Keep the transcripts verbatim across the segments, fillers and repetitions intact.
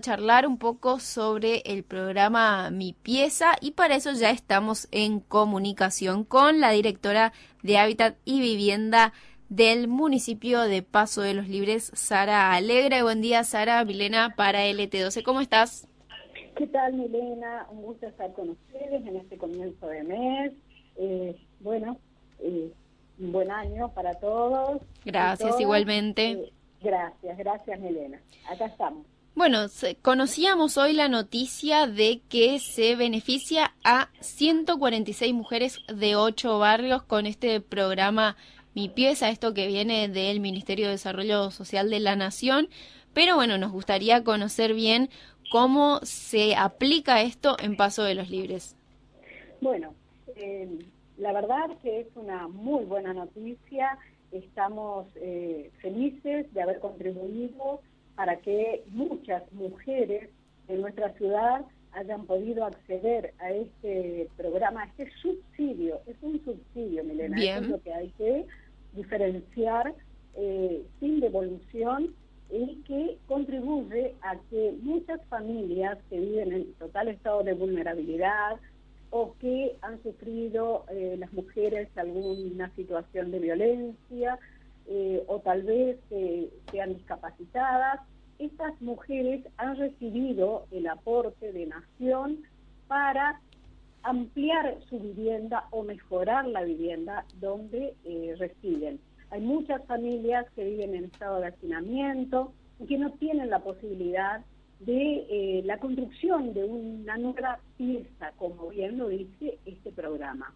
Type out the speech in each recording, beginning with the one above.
charlar un poco sobre el programa Mi Pieza y para eso ya estamos en comunicación con la directora de Hábitat y Vivienda del municipio de Paso de los Libres, Sara Alegre. Buen día, Sara. Milena para L T doce. ¿Cómo estás? ¿Qué tal, Milena? Un gusto estar con ustedes en este comienzo de mes. Eh, bueno, eh, un buen año para todos. Gracias, todas. igualmente. Eh, gracias, gracias, Milena. Acá estamos. Bueno, conocíamos hoy la noticia de que se beneficia a ciento cuarenta y seis mujeres de ocho barrios con este programa Mi Pieza, esto que viene del Ministerio de Desarrollo Social de la Nación. Pero bueno, nos gustaría conocer bien cómo se aplica esto en Paso de los Libres. Bueno, eh, la verdad que es una muy buena noticia. Estamos eh, felices de haber contribuido para que muchas mujeres de nuestra ciudad hayan podido acceder a este programa, a este subsidio. Es un subsidio, Milena. Bien. Eso es lo que hay que diferenciar, eh, sin devolución, y que contribuye a que muchas familias que viven en total estado de vulnerabilidad o que han sufrido eh, las mujeres alguna situación de violencia, eh, o tal vez eh, sean discapacitadas, estas mujeres han recibido el aporte de Nación para ampliar su vivienda o mejorar la vivienda donde eh, residen. Hay muchas familias que viven en estado de hacinamiento y que no tienen la posibilidad de eh, la construcción de una nueva pieza, como bien lo dice este programa.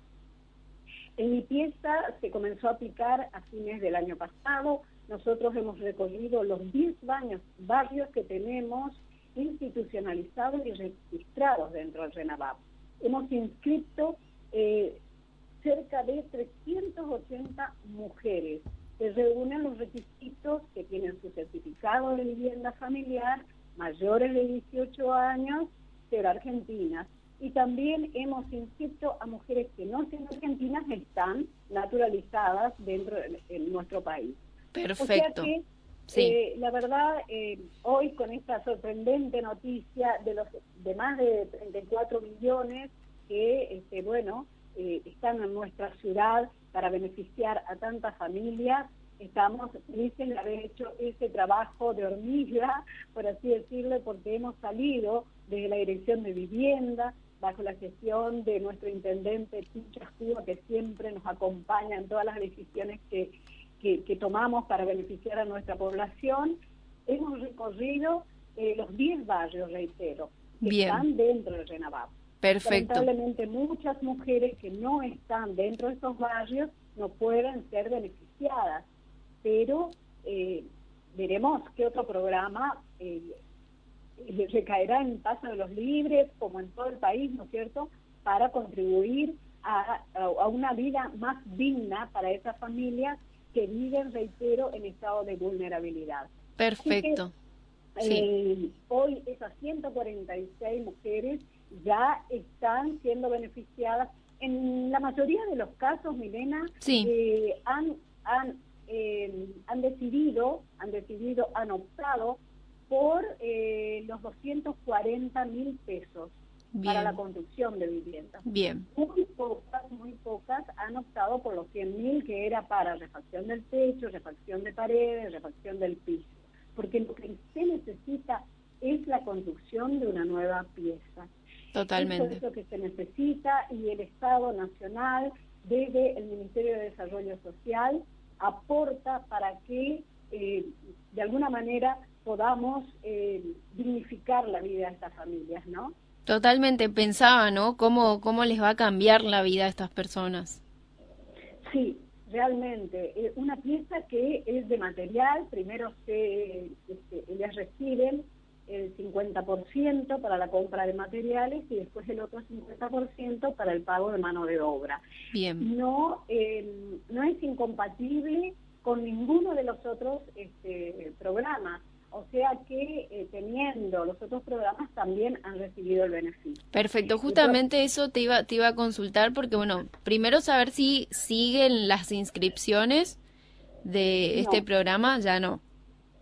En Mi Pieza se comenzó a aplicar a fines del año pasado. Nosotros hemos recorrido los diez baños, barrios que tenemos institucionalizados y registrados dentro del RENAVAP. Hemos inscrito eh, cerca de trescientas ochenta mujeres que reúnen los requisitos, que tienen su certificado de vivienda familiar, mayores de dieciocho años, ser argentinas. Y también hemos inscrito a mujeres que no siendo argentinas están naturalizadas dentro de, de nuestro país. Perfecto. O sea que, sí. eh, la verdad, eh, hoy con esta sorprendente noticia de los de más de treinta y cuatro millones que, este, bueno, eh, están en nuestra ciudad para beneficiar a tantas familias, estamos felices de haber hecho ese trabajo de hormiga, por así decirlo, porque hemos salido desde la Dirección de Vivienda, bajo la gestión de nuestro intendente Tincha Cuba, que siempre nos acompaña en todas las decisiones que, que, que tomamos para beneficiar a nuestra población. Hemos recorrido eh, los diez barrios, reitero, que Bien. están dentro del RENAVAP. Perfecto. Lamentablemente muchas mujeres que no están dentro de estos barrios no pueden ser beneficiadas, pero eh, veremos qué otro programa eh, recaerá en Paso de los Libres, como en todo el país, ¿no es cierto?, para contribuir a, a, a una vida más digna para esas familias que viven, reitero, en estado de vulnerabilidad. Perfecto. Así que, eh, sí. Hoy esas ciento cuarenta y seis mujeres ya están siendo beneficiadas. En la mayoría de los casos, Milena, sí. eh, han, han, eh, han decidido, han decidido, han optado por eh, los doscientos cuarenta mil pesos Bien. Para la construcción de viviendas. Bien. Muy pocas, muy pocas han optado por los cien mil, que era para refacción del techo, refacción de paredes, refacción del piso. Porque lo que se necesita es la construcción de una nueva pieza. Totalmente. Eso es lo que se necesita, y el Estado Nacional, desde el Ministerio de Desarrollo Social, aporta para que eh, de alguna manera podamos eh, dignificar la vida de estas familias, ¿no? Totalmente, pensaba, ¿no? ¿Cómo, cómo les va a cambiar la vida a estas personas? Sí, realmente. Eh, una pieza que es de material, primero se, este, ellas reciben el cincuenta por ciento para la compra de materiales y después el otro cincuenta por ciento para el pago de mano de obra. Bien. No, eh, no es incompatible con ninguno de los otros este, programas. O sea que eh, teniendo los otros programas también han recibido el beneficio. Perfecto, justamente eso te iba, te iba a consultar porque, bueno, primero saber si siguen las inscripciones de este no. programa, ya no.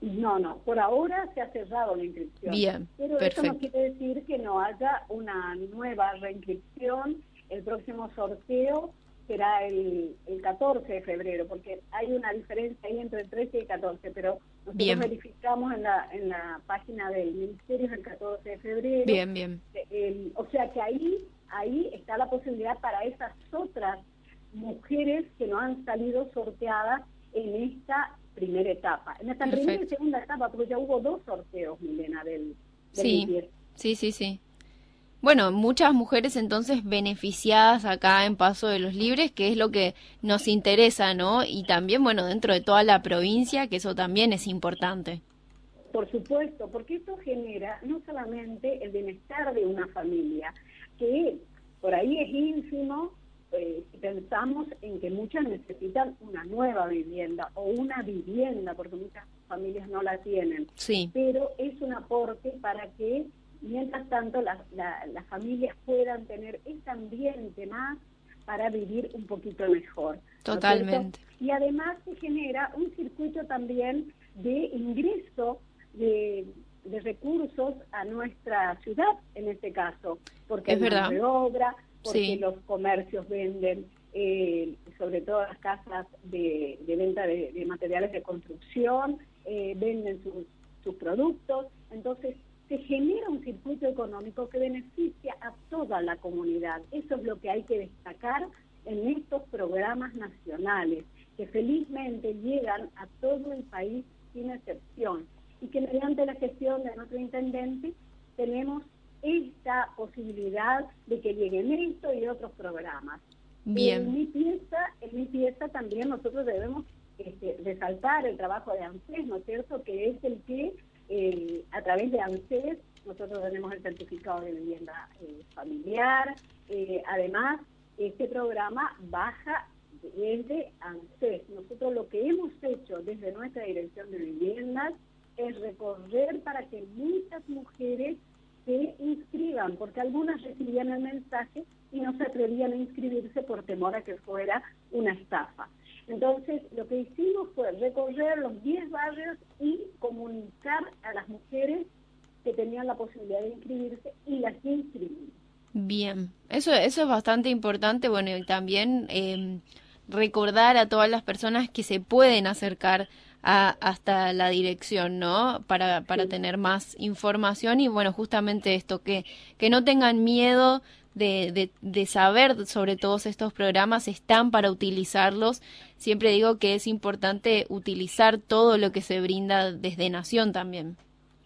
No, no, por ahora se ha cerrado la inscripción. Bien, pero perfecto. eso no quiere decir que no haya una nueva reinscripción. El próximo sorteo será el, el catorce de febrero, porque hay una diferencia ahí entre el trece y el catorce, pero nosotros Bien. verificamos en la, en la página del Ministerio el catorce de febrero. Bien, bien. El, o sea que ahí, ahí está la posibilidad para esas otras mujeres que no han salido sorteadas en esta primera etapa. En esta Perfecto. primera y segunda etapa, porque ya hubo dos sorteos, Milena, del, del Sí, limpieza. sí, sí, sí. Bueno, muchas mujeres entonces beneficiadas acá en Paso de los Libres, que es lo que nos interesa, ¿no? Y también, bueno, dentro de toda la provincia, que eso también es importante. Por supuesto, porque esto genera no solamente el bienestar de una familia, que por ahí es ínfimo, eh, si pensamos en que muchas necesitan una nueva vivienda o una vivienda, porque muchas familias no la tienen, Sí. pero es un aporte para que, mientras tanto, las, la, las familias puedan tener ese ambiente más para vivir un poquito mejor. Totalmente. ¿No? Y además se genera un circuito también de ingreso de, de recursos a nuestra ciudad, en este caso, porque Es hay verdad. mano de obra, porque Sí. los comercios venden, eh, sobre todo las casas de, de venta de, de materiales de construcción, eh, venden sus, sus productos, entonces se genera un circuito económico que beneficia a toda la comunidad. Eso es lo que hay que destacar en estos programas nacionales, que felizmente llegan a todo el país sin excepción, y que mediante la gestión de nuestro intendente tenemos esta posibilidad de que lleguen esto y otros programas. Bien. En mi pieza, en mi pieza también nosotros debemos este, resaltar el trabajo de ANSES, ¿no es cierto?, que es el que eh, a través de ANSES nosotros tenemos el certificado de vivienda eh, familiar. Eh, además, este programa baja desde ANSES. Nosotros lo que hemos hecho desde nuestra Dirección de Viviendas es recorrer para que muchas mujeres se inscriban, porque algunas recibían el mensaje y no se atrevían a inscribirse por temor a que fuera una estafa. Entonces, lo que hicimos fue recorrer los diez barrios y comunicar a las mujeres que tenían la posibilidad de inscribirse y las inscribimos. Bien, eso, eso es bastante importante, bueno, y también eh, recordar a todas las personas que se pueden acercar a, hasta la dirección, ¿no? Para, para Sí. tener más información y, bueno, justamente esto, que, que no tengan miedo de, de, de saber sobre todos estos programas, están para utilizarlos. Siempre digo que es importante utilizar todo lo que se brinda desde Nación también.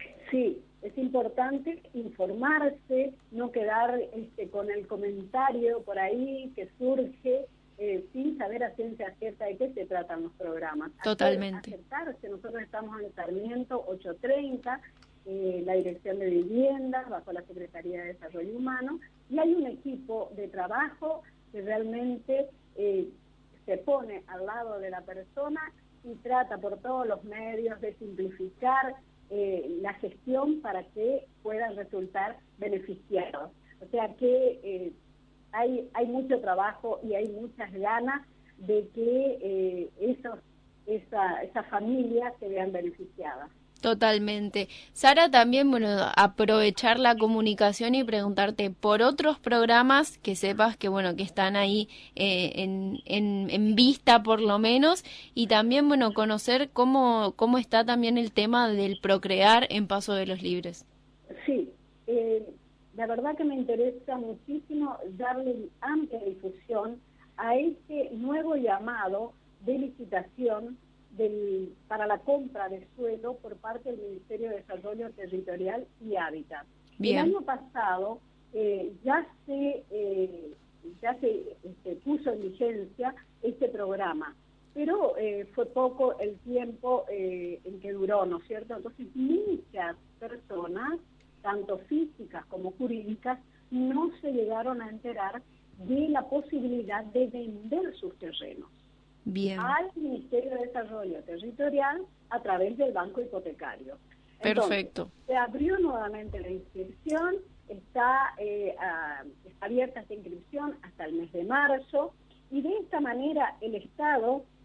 Sí, es importante informarse, no quedar este, con el comentario por ahí que surge eh, sin saber a ciencia cierta de qué se tratan los programas. Totalmente. Acercarse, nosotros estamos en Sarmiento ochocientos treinta, eh, la Dirección de Viviendas, bajo la Secretaría de Desarrollo Humano, y hay un equipo de trabajo que realmente eh, se pone al lado de la persona y trata por todos los medios de simplificar Eh, la gestión para que puedan resultar beneficiados. O sea que eh, hay, hay mucho trabajo y hay muchas ganas de que eh, esos, esa, esas familias se vean beneficiadas. Totalmente. Sara, también, bueno, aprovechar la comunicación y preguntarte por otros programas que sepas que, bueno, que están ahí eh, en, en, en vista por lo menos, y también, bueno, conocer cómo, cómo está también el tema del procrear en Paso de los Libres. Sí, eh, la verdad que me interesa muchísimo darle amplia difusión a este nuevo llamado de licitación Del, para la compra de suelo por parte del Ministerio de Desarrollo Territorial y Hábitat. Bien. El año pasado eh, ya se eh, ya se este, puso en vigencia este programa, pero eh, fue poco el tiempo eh, en que duró, ¿no es cierto? Entonces muchas personas, tanto físicas como jurídicas, no se llegaron a enterar de la posibilidad de vender sus terrenos. Bien. Al Ministerio de Desarrollo Territorial a través del Banco Hipotecario. Perfecto. Entonces, se abrió nuevamente la inscripción, está, eh, a, está abierta esta inscripción hasta el mes de marzo, y de esta manera el Estado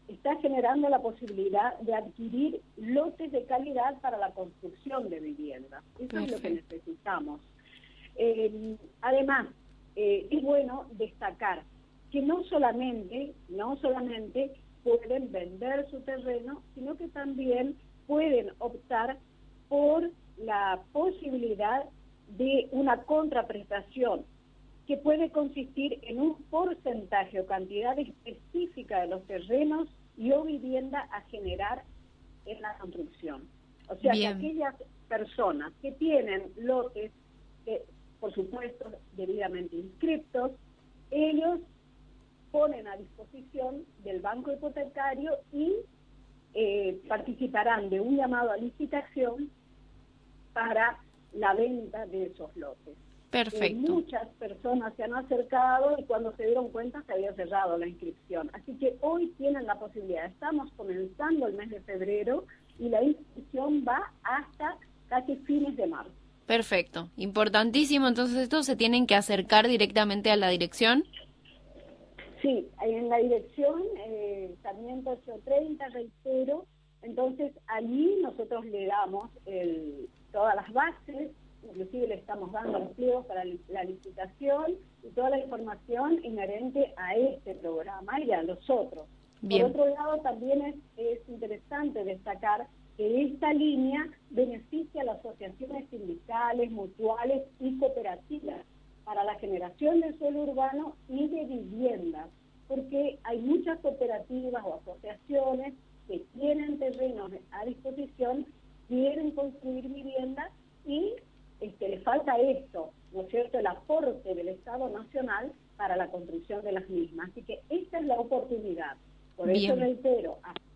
está generando la posibilidad de adquirir lotes de calidad para la construcción de viviendas. Eso Perfecto. Es lo que necesitamos. Eh, además, eh, es bueno destacar que no solamente, no solamente pueden vender su terreno, sino que también pueden optar por la posibilidad de una contraprestación que puede consistir en un porcentaje o cantidad específica de los terrenos y o vivienda a generar en la construcción. O sea, Bien. que aquellas personas que tienen lotes, que, por supuesto, debidamente inscriptos, ellos ponen a disposición del banco hipotecario y eh, participarán de un llamado a licitación para la venta de esos lotes. Perfecto. Eh, muchas personas se han acercado y cuando se dieron cuenta se había cerrado la inscripción. Así que hoy tienen la posibilidad. Estamos comenzando el mes de febrero y la inscripción va hasta casi fines de marzo. Perfecto. Importantísimo. Entonces, ¿estos se tienen que acercar directamente a la dirección? Sí, en la dirección eh, Sarmiento ochocientos treinta, reitero. Entonces, allí nosotros le damos el, todas las bases, inclusive le estamos dando los pliegos para la licitación y toda la información inherente a este programa y a los otros. Bien. Por otro lado, también es, es interesante destacar que esta línea beneficia a las asociaciones sindicales, mutuales y cooperativas para la generación de suelo urbano y de viviendas, porque hay muchas cooperativas o asociaciones que tienen terrenos a disposición, quieren construir viviendas y este, les falta esto, ¿no es cierto?, el aporte del Estado Nacional para la construcción de las mismas. Así que esta es la oportunidad. Por Bien. Eso reitero,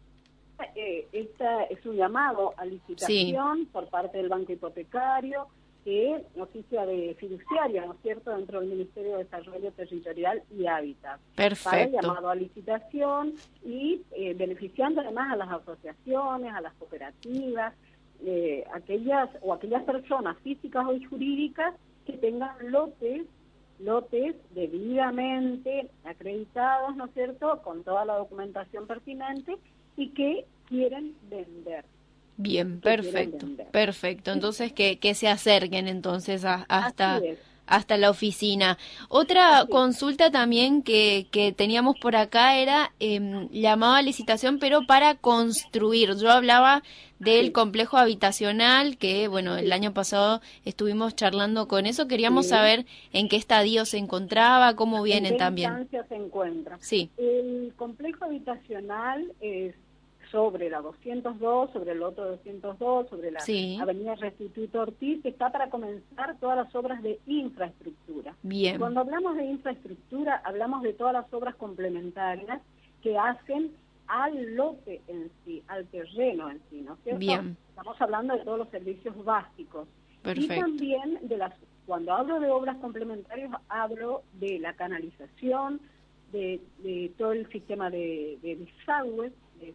eh, esta es un llamado a licitación sí. por parte del Banco Hipotecario, que es oficio de fiduciaria, ¿no es cierto?, dentro del Ministerio de Desarrollo Territorial y Hábitat. Perfecto. Para el llamado a licitación y eh, beneficiando además a las asociaciones, a las cooperativas, eh, aquellas o aquellas personas físicas o jurídicas que tengan lotes, lotes debidamente acreditados, ¿no es cierto?, con toda la documentación pertinente y que quieren vender. Bien, perfecto, perfecto. Entonces que, que se acerquen entonces a, hasta, hasta la oficina. Otra Así consulta es. también que, que teníamos por acá era eh, llamado a licitación, pero para construir. Yo hablaba del sí. complejo habitacional, que bueno, el sí. año pasado estuvimos charlando con eso. Queríamos sí. saber en qué estadio se encontraba, cómo vienen también. ¿En qué instancia se encuentra? Sí. El complejo habitacional es sobre la doscientos dos, sobre el otro doscientos dos, sobre la sí. avenida Restituto Ortiz, está para comenzar todas las obras de infraestructura. Bien. Y cuando hablamos de infraestructura, hablamos de todas las obras complementarias que hacen al lote en sí, al terreno en sí, ¿no es cierto? Bien. Estamos hablando de todos los servicios básicos. Perfecto. Y también de las, cuando hablo de obras complementarias, hablo de la canalización, de, de todo el sistema de, de desagües,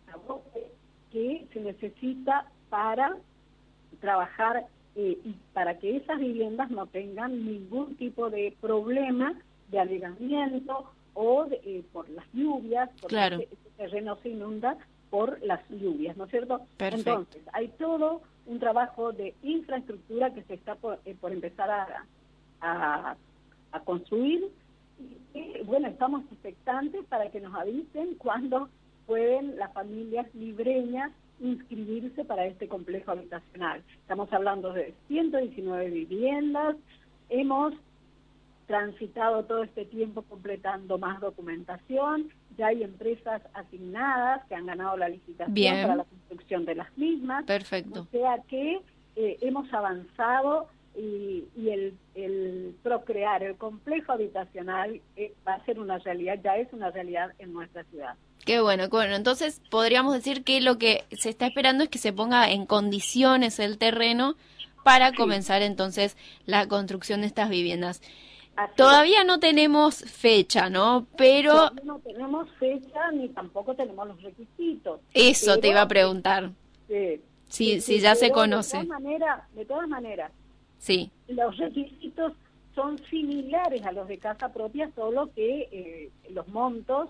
que se necesita para trabajar eh, y para que esas viviendas no tengan ningún tipo de problema de anegamiento o de, eh, por las lluvias, porque claro. ese, ese terreno se inunda por las lluvias, ¿no es cierto? Perfecto. Entonces, hay todo un trabajo de infraestructura que se está por, eh, por empezar a, a, a construir y, y, bueno, estamos expectantes para que nos avisen cuando pueden las familias libreñas inscribirse para este complejo habitacional. Estamos hablando de ciento diecinueve viviendas, hemos transitado todo este tiempo completando más documentación, ya hay empresas asignadas que han ganado la licitación Bien. Para la construcción de las mismas. Perfecto. O sea que eh, hemos avanzado y, y el, el procrear el complejo habitacional eh, va a ser una realidad, ya es una realidad en nuestra ciudad. Qué bueno, bueno, entonces podríamos decir que lo que se está esperando es que se ponga en condiciones el terreno para sí. comenzar entonces la construcción de estas viviendas. Así Todavía es. no tenemos fecha, ¿no? Pero Todavía no tenemos fecha ni tampoco tenemos los requisitos. Eso pero, te iba a preguntar. Sí, sí, sí, sí ya se de conoce. De todas maneras, de todas maneras, sí. los requisitos son similares a los de casa propia, solo que eh, los montos,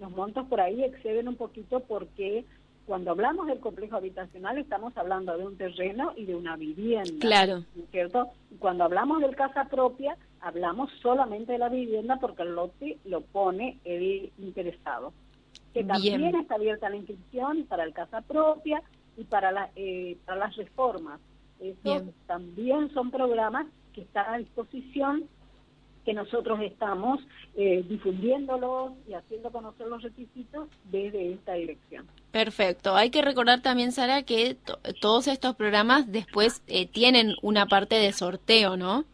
los montos por ahí exceden un poquito porque cuando hablamos del complejo habitacional estamos hablando de un terreno y de una vivienda. Claro. ¿No es cierto? Y cuando hablamos del casa propia, hablamos solamente de la vivienda porque el lote lo pone el interesado. Que también Bien. está abierta la inscripción para el casa propia y para, la, eh, para las reformas. Esos Bien. también son programas que están a disposición, que nosotros estamos eh, difundiéndolos y haciendo conocer los requisitos desde esta dirección. Perfecto. Hay que recordar también, Sara, que to- todos estos programas después eh, tienen una parte de sorteo, ¿no?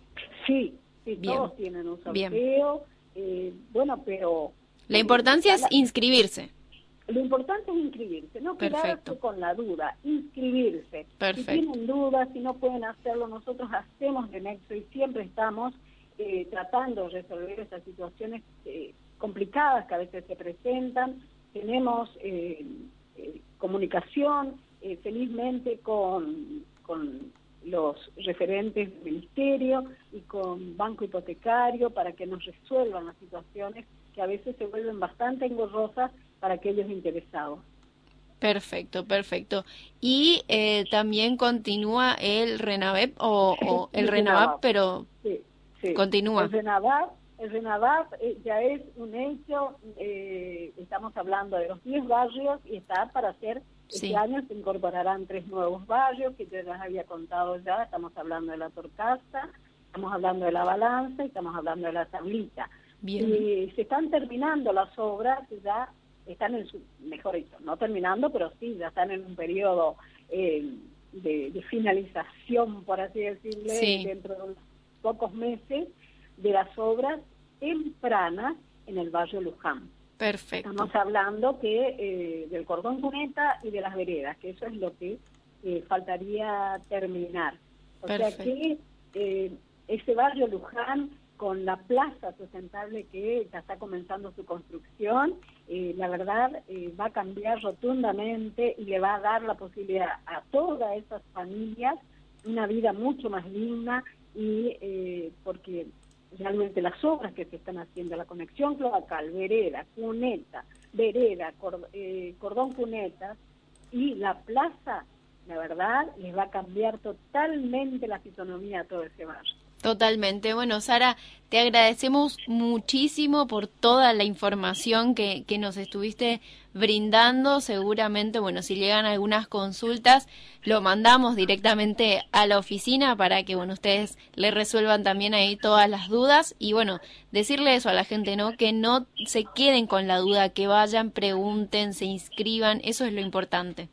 Sí, sí, Bien. todos tienen un Bien. sorteo, eh, bueno, pero... La importancia eh, es la- inscribirse. Lo importante es inscribirse, no Perfecto. quedarse con la duda, inscribirse. Perfecto. Si tienen dudas, si no pueden hacerlo, nosotros hacemos de nexo y siempre estamos eh, tratando de resolver esas situaciones eh, complicadas que a veces se presentan. Tenemos eh, eh, comunicación, eh, felizmente, con, con los referentes del Ministerio y con Banco Hipotecario para que nos resuelvan las situaciones que a veces se vuelven bastante engorrosas para aquellos interesados. Perfecto, perfecto. Y eh, también continúa el RENAVEP o, o el El RENAVAP, RENAVAP. pero Sí, sí. continúa. El RENAVAP, el RENAVAP eh, ya es un hecho, eh, estamos hablando de los diez barrios y está para hacer, Sí. este año se incorporarán tres nuevos barrios que yo les había contado ya, estamos hablando de la Torcaza, estamos hablando de la Balanza y estamos hablando de la Tablita. Bien. Y se están terminando las obras, ya están en su, mejor dicho, no terminando, pero sí, ya están en un periodo eh, de, de finalización, por así decirle, Sí. dentro de unos pocos meses, de las obras tempranas en el barrio Luján. Perfecto. Estamos hablando que eh, del cordón cuneta y de las veredas, que eso es lo que eh, faltaría terminar. O Perfecto. sea que eh, ese barrio Luján, con la plaza sustentable que ya está comenzando su construcción, eh, la verdad eh, va a cambiar rotundamente y le va a dar la posibilidad a todas esas familias una vida mucho más digna y eh, porque realmente las obras que se están haciendo, la conexión cloacal, vereda, cuneta, vereda, cor, eh, cordón cuneta y la plaza, la verdad, les va a cambiar totalmente la fisonomía a todo ese barrio. Totalmente. Bueno, Sara, te agradecemos muchísimo por toda la información que, que nos estuviste brindando. Seguramente, bueno, si llegan algunas consultas, lo mandamos directamente a la oficina para que, bueno, ustedes le resuelvan también ahí todas las dudas. Y, bueno, decirle eso a la gente, ¿no? Que no se queden con la duda, que vayan, pregunten, se inscriban. Eso es lo importante.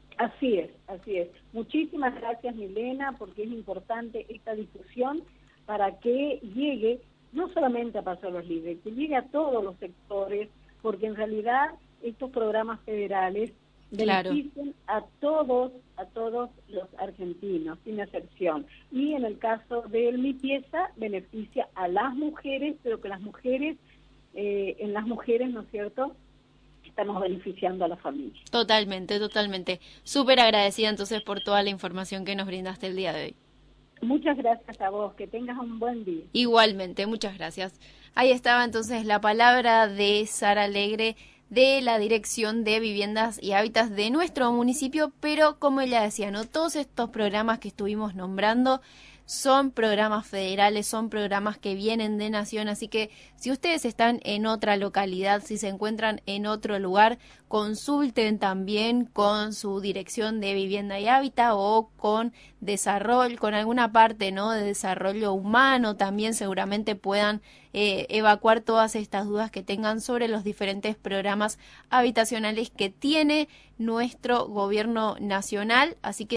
Así es, así es. Muchísimas gracias, Milena, porque es importante esta difusión para que llegue no solamente a Paso de los Libres, que llegue a todos los sectores, porque en realidad estos programas federales Claro. benefician a todos, a todos los argentinos, sin excepción. Y en el caso de Mi Pieza, beneficia a las mujeres, pero que las mujeres, eh, en las mujeres, ¿no es cierto?, estamos beneficiando a la familia. Totalmente, totalmente. Súper agradecida entonces por toda la información que nos brindaste el día de hoy. Muchas gracias a vos, que tengas un buen día. Igualmente, muchas gracias. Ahí estaba entonces la palabra de Sara Alegre de la Dirección de Viviendas y Hábitats de nuestro municipio, pero como ella decía, no todos estos programas que estuvimos nombrando son programas federales, son programas que vienen de Nación, así que si ustedes están en otra localidad, si se encuentran en otro lugar, consulten también con su Dirección de Vivienda y Hábitat o con desarrollo, con alguna parte, ¿no?, de desarrollo humano, también seguramente puedan eh, evacuar todas estas dudas que tengan sobre los diferentes programas habitacionales que tiene nuestro gobierno nacional, así que